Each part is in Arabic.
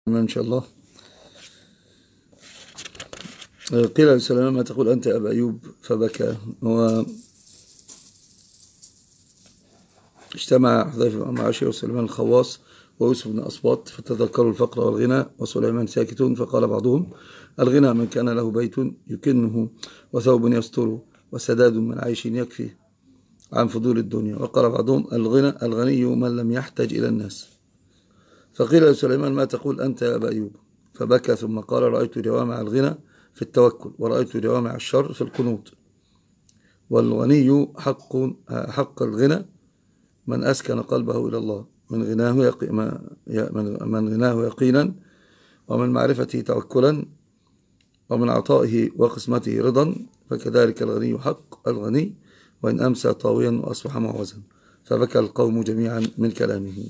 إن شاء الله. قيل لسليمان: ما تقول أنت يا أبا أيوب؟ فبكى. اجتمع حذيفة بن عاشر وسليمان الخواص ويوسف بن أسباط فتذكروا الفقر والغنى، وسليمان ساكت. فقال بعضهم: الغنى من كان له بيت يكنه وثوب يستره وسداد من عيش يكفيه عن فضول الدنيا. وقال بعضهم: الغني من لم يحتج إلى الناس. فقيل لسليمان: ما تقول أنت يا أبا أيوب؟ فبكى ثم قال: رأيت جوامع الغنى في التوكل، ورأيت جوامع الشر في القنوط. والغني حق الغنى من أسكن قلبه إلى الله من غناه يقينا، ومن معرفته توكلا، ومن عطائه وقسمته رضا. فكذلك الغني حق الغني وإن أمسى طاويا وأصبح معوزا. فبكى القوم جميعا من كلامه.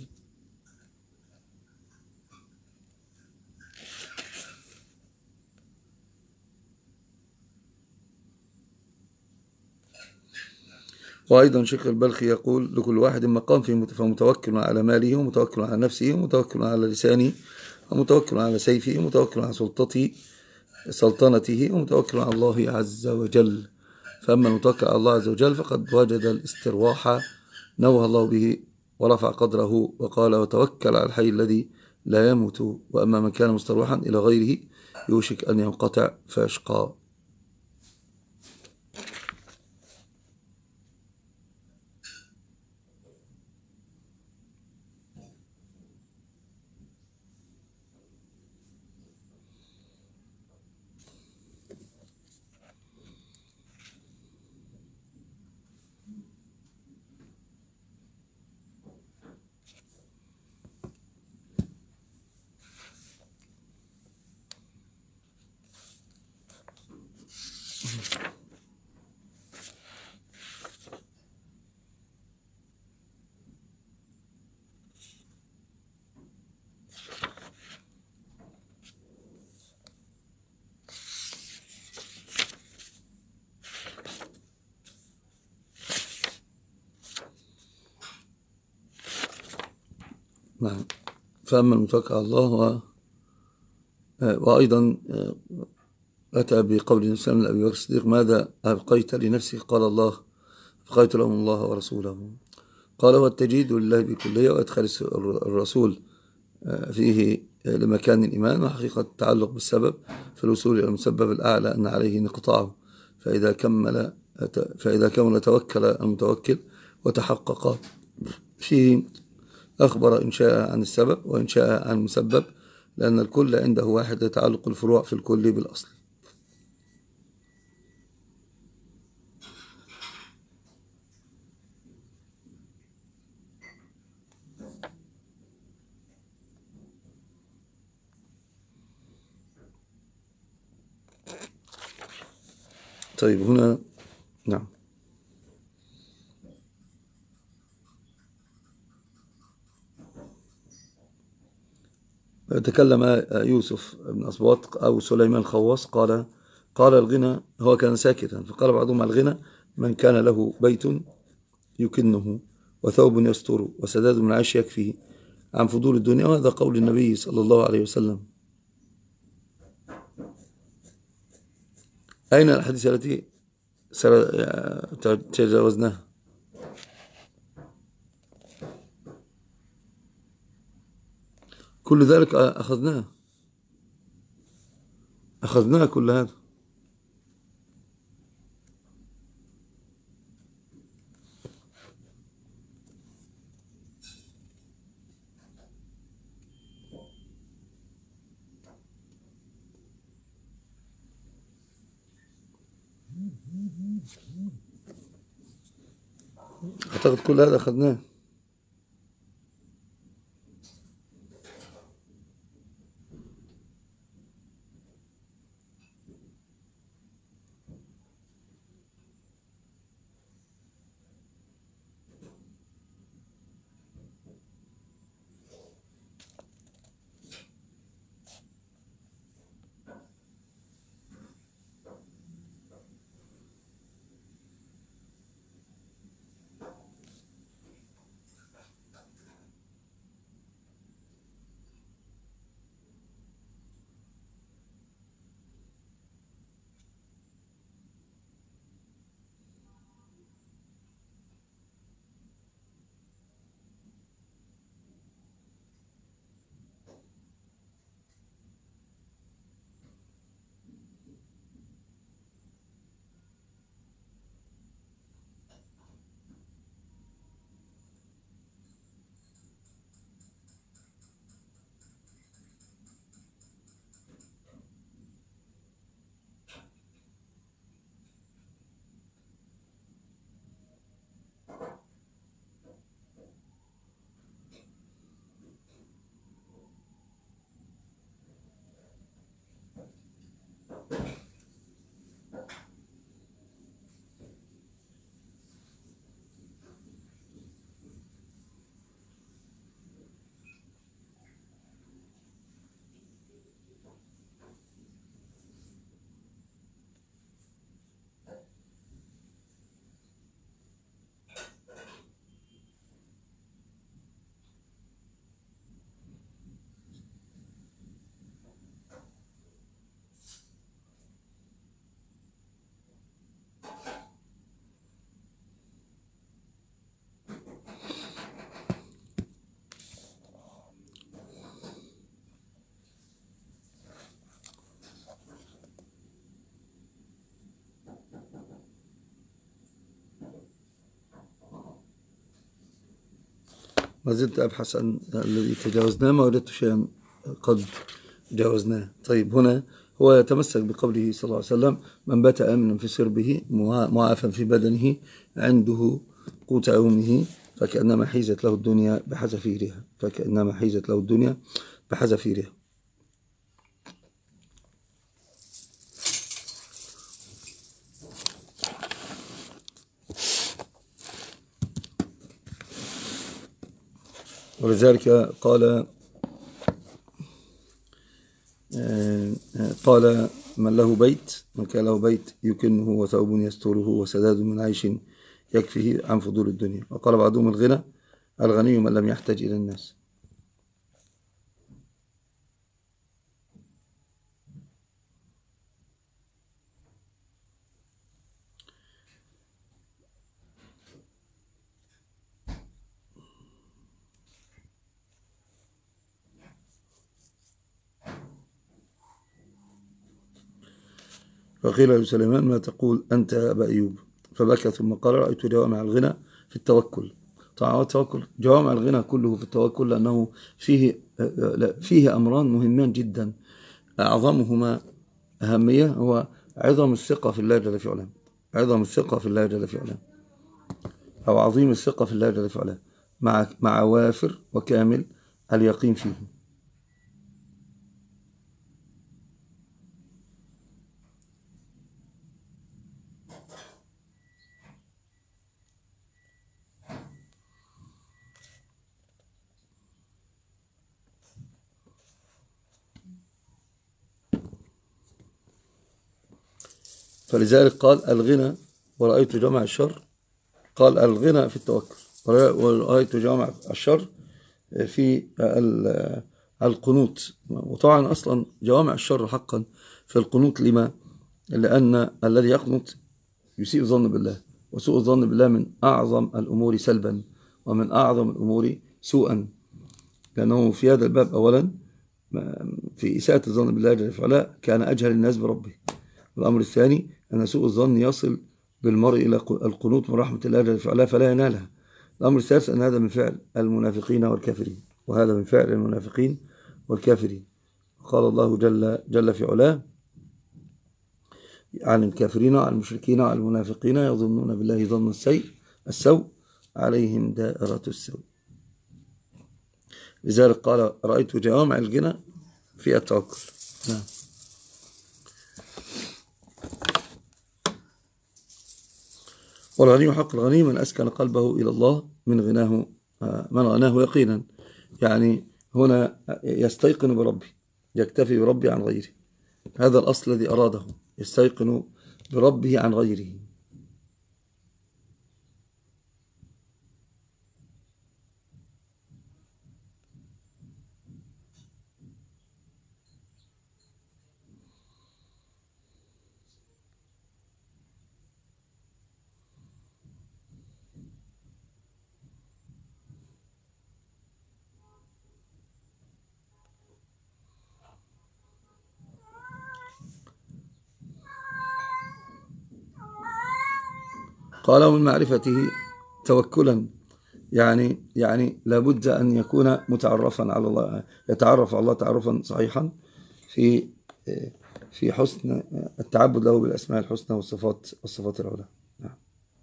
وأيضا شيخ البلخي يقول: لكل واحد مقام فمتوكل على ماله، ومتوكل على نفسه، ومتوكل على لسانه، ومتوكل على سيفه، ومتوكل على سلطنته، ومتوكل على الله عز وجل. فأما المتوكل على الله عز وجل فقد وجد الاسترواح نوه الله به ورفع قدره، وقال: وتوكل على الحي الذي لا يموت. وأما من كان مستروحا إلى غيره يوشك أن ينقطع فيشقى. نعم. فأما المتوكل على الله وأيضا أتى بقول النبي صلى الله عليه وسلم لأبي بكر الصديق: ماذا أبقيت لنفسك؟ قال: الله، أبقيت لهم الله ورسوله. قال: والتجديد لله بكلية، وأدخل الرسول فيه لمكان الإيمان، وحقيقة التعلق بالسبب في الوصول إلى المسبب الأعلى أن عليه انقطاعه. فإذا كمل توكل المتوكل وتحقق فيه، أخبر إن شاء عن السبب وإن شاء عن المسبب، لأن الكل عنده واحد، يتعلق الفروع في الكل بالأصل. طيب هنا نعم. تكلم يوسف بن أسباط أو سليمان الخواص، قال الغنى، هو كان ساكتا، فقال بعضهم: الغنى من كان له بيت يكنه وثوب يستر وسداد من عيش يكفيه عن فضول الدنيا. وهذا قول النبي صلى الله عليه وسلم. أين الحديث التي تجاوزناها؟ كل ذلك أخذناه كل هذا. أعتقد كل هذا أخذناه. ما زلت أبحث عن الذي تجاوزناه، ما وجدت شيئا قد جاوزناه. طيب هنا هو يتمسك بقوله صلى الله عليه وسلم: من بات آمنا في سربه معافا في بدنه عنده قوت يومه فكأنما حيزت له الدنيا بحذافيرها، فكأنما حيزت له الدنيا بحذافيرها. ولذلك قال من له بيت، من كان له بيت يكنه وثوب يستره وسداد من عيش يكفيه عن فضول الدنيا. وقال بعضهم: الغني من لم يحتاج إلى الناس. فقيل لسليمان: ما تقول أنت يا أبا أيوب؟ فبكى ثم قال: رأيت جوامع الغنى في التوكل. طبعا التوكل جوامع الغنى كله في التوكل، لأنه فيه أمران مهمان جدا، أعظمهما أهمية هو عظم الثقة في الله جل في علاه، عظم الثقة في الله جل في علاه، أو عظيم الثقة في الله جل في علاه، مع وافر وكامل اليقين فيه. فلذلك قال الغنى ورأيت جمع الشر، قال الغنى في التوكل، ورأيت جمع الشر في القنوت. وطبعا أصلا جوامع الشر حقا في القنوت، لأن الذي يقنط يسيء الظن بالله، وسوء الظن بالله من أعظم الأمور سلبا ومن أعظم الأمور سوءا، لأنه في هذا الباب أولا في إساءة الظن بالله جل وعلا كان أجهل الناس بربه. والأمر الثاني أن سوء الظن يصل بالمرء إلى القنوط من رحمة الله جل وعلا فلا ينالها. الأمر الثالث أن هذا من فعل المنافقين والكافرين، وهذا من فعل المنافقين والكافرين. قال الله جل في علاه عن الكافرين وعن المشركين وعن المنافقين: يظنون بالله ظن السوء عليهم دائرة السوء. لذلك قال: رأيت جوامع الغنى في التوكل. نعم. والغني حق الغني من أسكن قلبه إلى الله من غناه يقينا، يعني هنا يستيقن بربه، يكتفي بربه عن غيره. هذا الأصل الذي أراده، يستيقن بربه عن غيره. قال: من معرفته توكلا، يعني لابد أن يكون متعرفا على الله، يتعرف على الله تعرفا صحيحا في حسن التعبد له بالأسماء الحسنى والصفات العلى. نعم.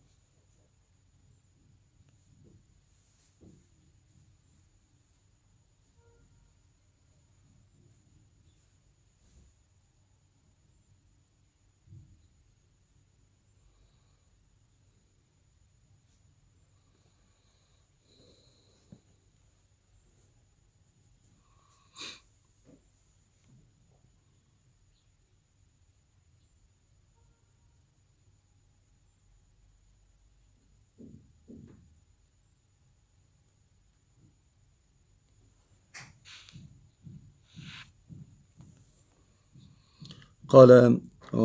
قال: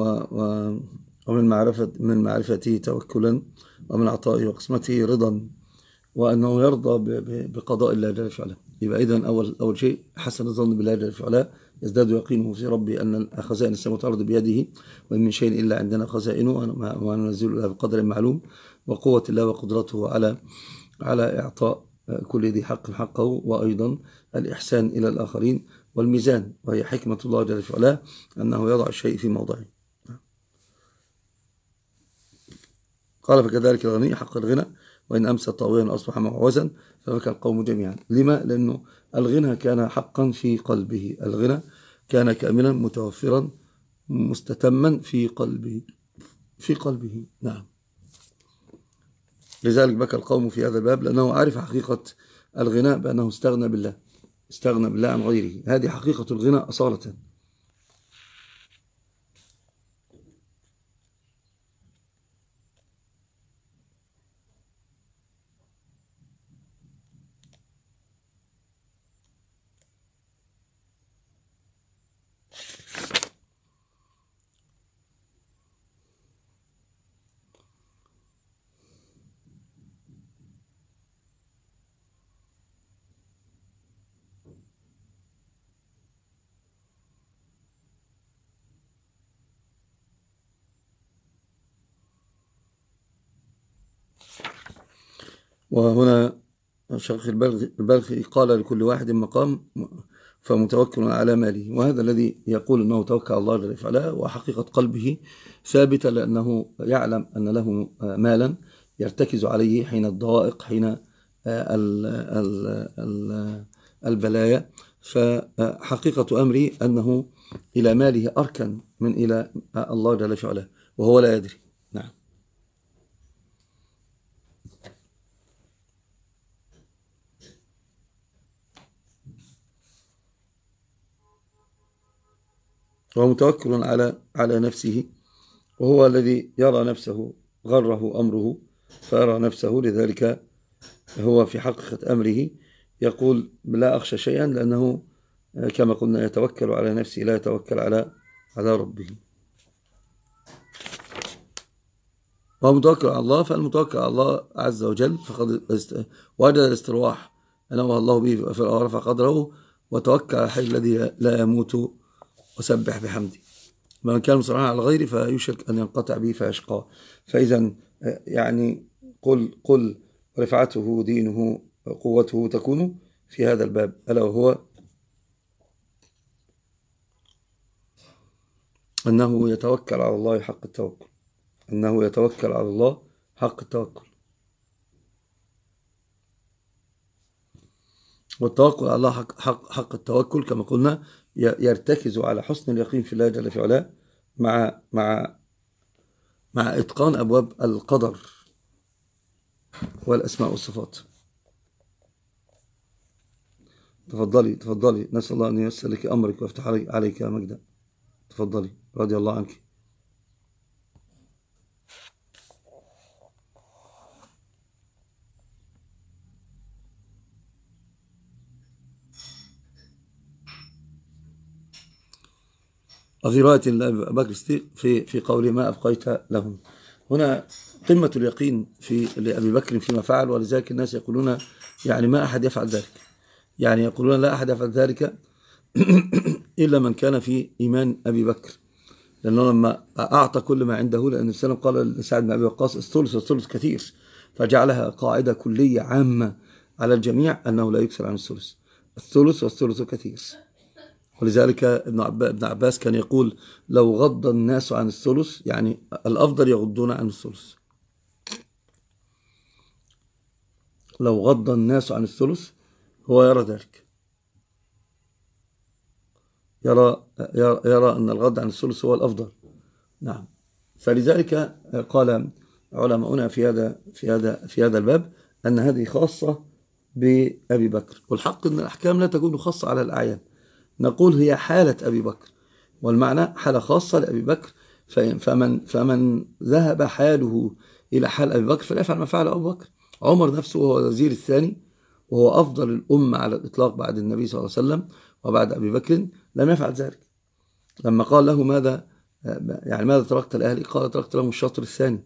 ومن معرفته توكلا، ومن عطائه وقسمته رضا، وأنه يرضى بقضاء الله جل وعلا. يبقى إذن أول شيء حسن الظن بالله جل وعلا، يزداد يقينه في ربه أن خزائن السماوات والأرض بيده، وإن من شيء إلا عندنا خزائنه وننزل لها بقدر معلوم. وقوة الله وقدرته على إعطاء كل ذي حق حقه، وأيضا الإحسان إلى الآخرين، والميزان، وهي حكمة الله جل وعلا أنه يضع الشيء في موضعه. قال فكذلك الغني حق الغنى، وإن أمسى طاويا أصبح معوزا فبكى القوم جميعا. لما؟ لأنه الغنى كان حقا في قلبه، الغنى كان كاملا متوفرا مستتما في قلبه. نعم. لذلك بكى القوم في هذا الباب، لأنه عرف حقيقة الغنى بأنه استغنى بالله عن غيره. هذه حقيقة الغنى أصالة. وهنا شيخ البلخي قال لكل واحد مقام فمتوكل على ماله، وهذا الذي يقول أنه توكل على الله جل وعلا وحقيقة قلبه ثابتة، لأنه يعلم أن له مالا يرتكز عليه حين الضوائق، حين البلايا. فحقيقة أمري أنه إلى ماله أركن من إلى الله جل وعلا، وهو لا يدري. نعم. وهو متوكل على نفسه، وهو الذي يرى نفسه غره أمره فيرى نفسه، لذلك هو في حقيقة أمره يقول لا أخشى شيئا، لأنه كما قلنا يتوكل على نفسه لا يتوكل على ربه. وهو متوكل على الله، فالمتوكل على الله عز وجل فقد وجد الاسترواح أنوه الله به ورفع قدره، وتوكل على الحي الذي لا يموت وسبح بحمده. من كان مصرعا على الغير فيشرك أن ينقطع به فيشقى. فإذا يعني قل رفعته دينه قوته تكون في هذا الباب، ألا وهو أنه يتوكل على الله حق التوكل، أنه يتوكل على الله حق التوكل. والتوكل على الله حق التوكل كما قلنا يرتكز على حسن اليقين في الله جل في علاه مع إتقان أبواب القدر والأسماء والصفات. تفضلي، نسأل الله أن ييسر لك أمرك ويفتح عليك مجدا. تفضلي، رضي الله عنك. وفي رواية أبي بكر الصديق في قول ما أبقيت لهم، هنا قمة اليقين لأبي بكر فيما فعل، ولذلك الناس يقولون يعني ما أحد يفعل ذلك، يعني يقولون لا أحد يفعل ذلك إلا من كان في إيمان أبي بكر، لأنه لما أعطى كل ما عنده، لأن السلام قال لسعد بن أبي وقاص الثلث كثير، فجعلها قاعدة كلية عامة على الجميع أنه لا يكثر عن الثلث والثلث كثير. ولذلك ابن عباس كان يقول لو غض الناس عن الثلث، يعني الأفضل يغضون عن الثلث، لو غض الناس عن الثلث هو يرى ذلك، يرى أن الغض عن الثلث هو الأفضل. نعم. فلذلك قال علماؤنا في هذا الباب أن هذه خاصة بأبي بكر، والحق أن الأحكام لا تكون خاصة على الأعيان، نقول هي حالة أبي بكر، والمعنى حالة خاصة لأبي بكر. فمن ذهب حاله إلى حال أبي بكر فلا يفعل ما فعل أبو بكر. عمر نفسه وهو الوزير الثاني وهو أفضل الأمة على الإطلاق بعد النبي صلى الله عليه وسلم وبعد أبي بكر لم يفعل ذلك. لما قال له ماذا تركت لأهلي؟ قال تركت لهم الشطر الثاني،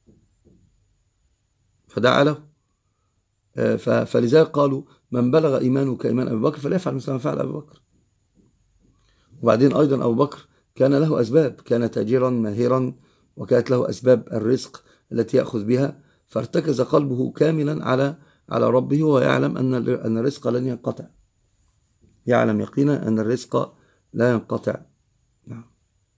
فدعا له. فلذلك قالوا من بلغ إيمانه كإيمان أبي بكر فلا يفعل مثل ما فعل أبي بكر. وبعدين أيضا أبو بكر كان له أسباب، كان تاجرا ماهرا وكانت له أسباب الرزق التي يأخذ بها، فارتكز قلبه كاملا على ربه وهو يعلم أن الرزق لن ينقطع، يعلم يقينا أن الرزق لا ينقطع. نعم.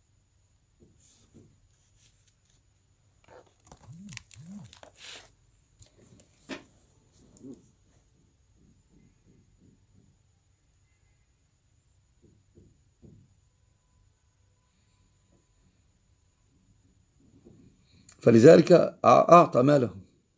فلذلك أعطى ماله.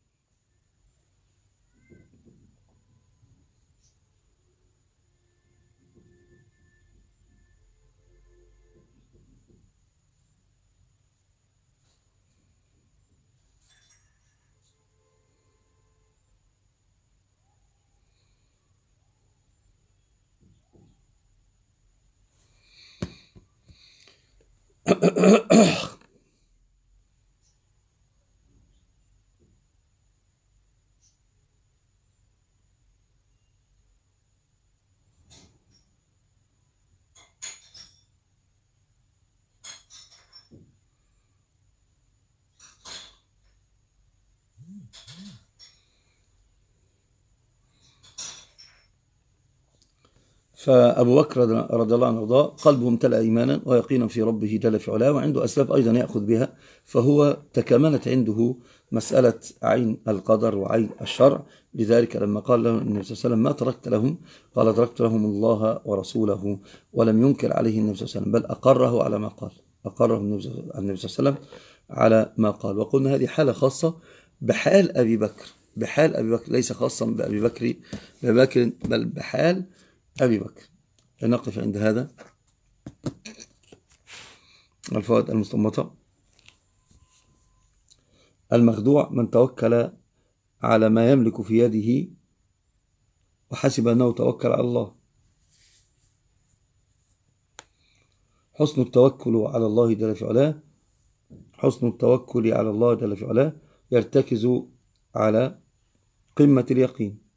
فأبو بكر رضي الله عنه وارضاه قلبه امتلأ إيمانا ويقينا في ربه جل في علاه، وعنده أسباب أيضا يأخذ بها، فهو تكاملت عنده مسألة عين القدر وعين الشرع. لذلك لما قال له النبي صلى الله عليه وسلم ما تركت لهم، قال تركت لهم الله ورسوله، ولم ينكر عليه النبي صلى الله عليه وسلم، بل أقره على ما قال، أقره النبي صلى الله عليه وسلم على ما قال. وقلنا هذه حالة خاصة بحال أبي بكر، بحال أبي بكر، ليس خاصا بأبي بكر بل بحال أبي بكر. نقف عند هذا. الفوائد المستنبطة: المخدوع من توكل على ما يملك في يده وحسب أنه توكل على الله. حسن التوكل على الله جل في علاه، حسن التوكل على الله جل في علاه يرتكز على قمة اليقين.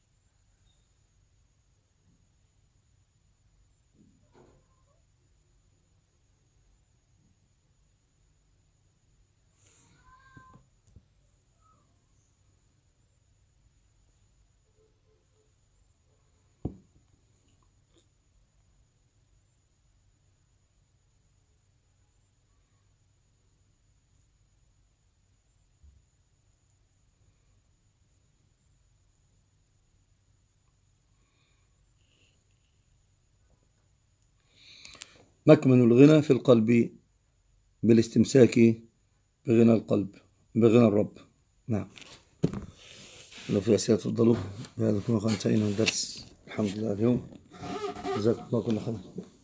مكمن الغنى في القلب بالاستمساك بغنى القلب، بغنى الرب. نعم. لو في أسئلة تفضلوا. بهذا كنا انتهينا من درس الحمد لله اليوم. جزاكم الله كل خير.